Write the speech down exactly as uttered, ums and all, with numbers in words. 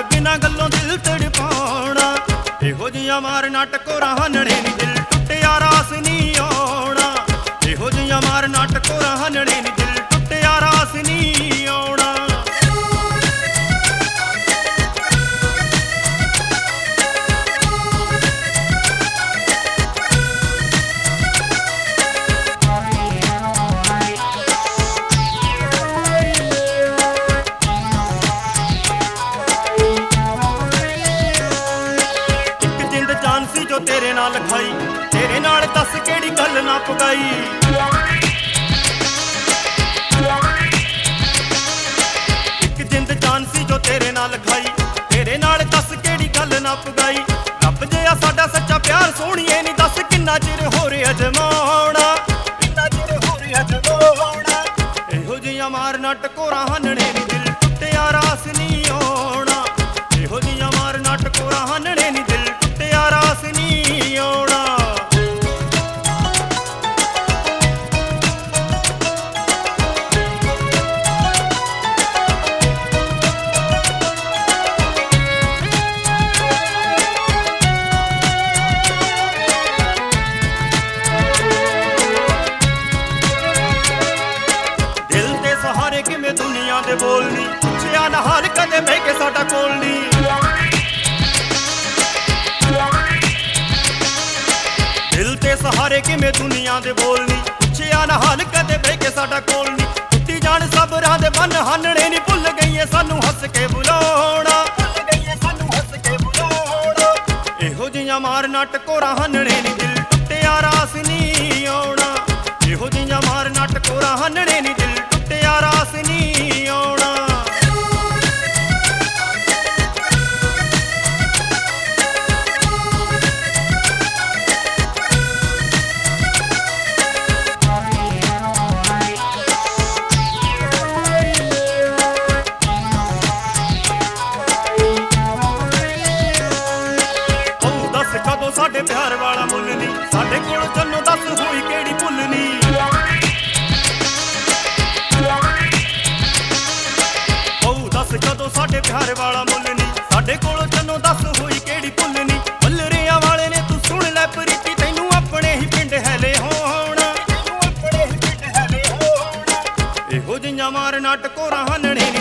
बिना गल्लों दिल तड़पाउणा। इहो जिहियां मार नाटकोरा हनणे नी दिल टुटिया रास नी आउणा। इहो जिहियां मार नाटकोरा हनणे नी दिल टुटिया रास नी आउणा। जो तेरे नाल खाई तेरे नाल दस केड़ी गल ना पगाई। एक जिंद जान सी जो तेरे नाल खाई तेरे नाल दस केड़ी गल ना पगाई। रब जिहा साडा सच्चा प्यार सोहणीए नी दस किन्ना चिर होर अजमाउणा। किन्ना चिर होर अजमाउणा। इहो जिहियां मार नाटकोरा हनणे नी दिल टुटिया रास नी आउणा। इहो जिहियां मार नाटकोरा हनणे नी दिल टुटिया रास नी आउणा। दिल दे सहारे किवें दुनिया दे बोलनी पुछया ना हाल कदे बह के साडा कोल नी। दिल ते सहारे किवें दुनिया दे बोलनी पुछया ना हाल कदे बह के साडा कोल नी। टुटी जान सबरां दे बन हनणे नी भुल गईए सानू हस के बुलाउणा। भुल गईए सानू हस के बुलाउणा। इहो जिहियां मार नाटकोरा हनणे नी दिल टुटिया रास नी आउणा। इहो जिहियां मार नाटकोरा हनणे नी दिल टुटिया रास नी आउणा। साडे प्यार वाला मुल नी साडे कोल जन्नों दस होई केड़ी भुल नी। ओ दस कदों साडे प्यार वाला मुल नी साडे कोल जन्नों दस होई केड़ी भुल नी। बल्लरियां वाले ने तू सुन लै प्रीति तैनू अपने ही पिंड हैले होणा। अपने ही पिंड हैले होणा। इहो जिहियां मार नाटकोरा हनणे नी